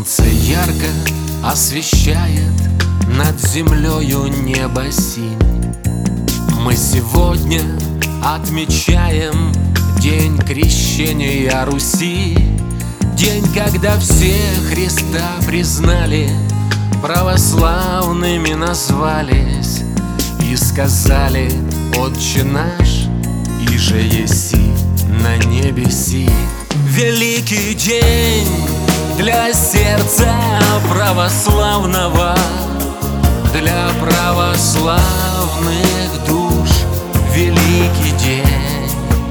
Солнце ярко освещает над землею небо синь. Мы сегодня отмечаем день крещения Руси, день, когда все Христа признали, православными назвались и сказали: «Отче наш, иже еси на небеси». Великий день для сердца православного, для православных душ. Великий день,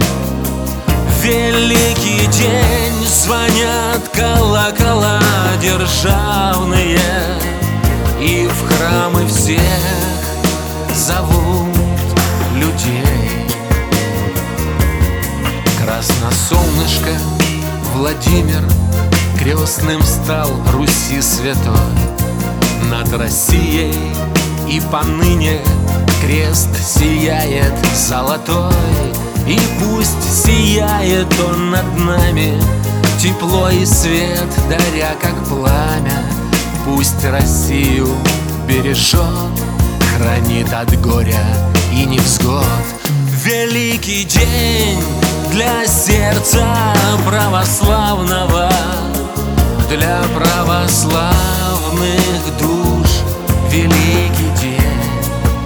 великий день, звонят колокола державные, и в храмы всех зовут людей. Красносолнышко Владимир крестным стал Руси святой. Над Россией и поныне крест сияет золотой. И пусть сияет он над нами, тепло и свет даря, как пламя. Пусть Россию бережет, хранит от горя и невзгод. Великий день для сердца православного, для православных душ. Великий день,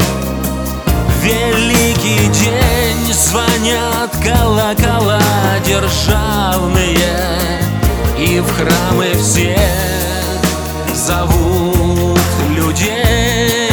великий день, звонят колокола державные, и в храмы всех зовут людей.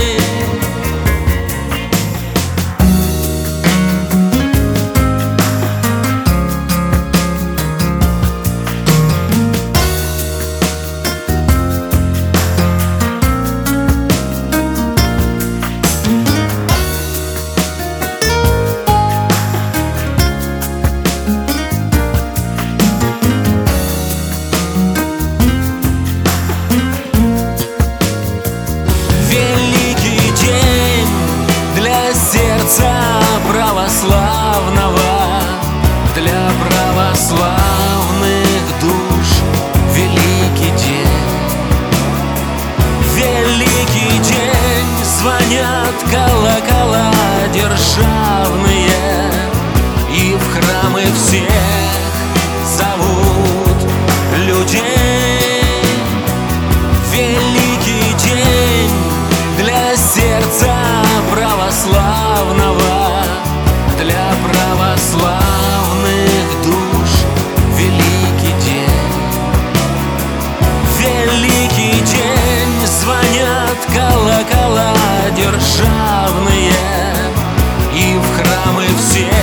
Православного, для православных душ. Великий день, великий день, звонят колокола державные, и в храмы всех зовут людей. Великий день для сердца православного, для православных душ. Великий день, великий день, звонят колокола державные, и в храмы все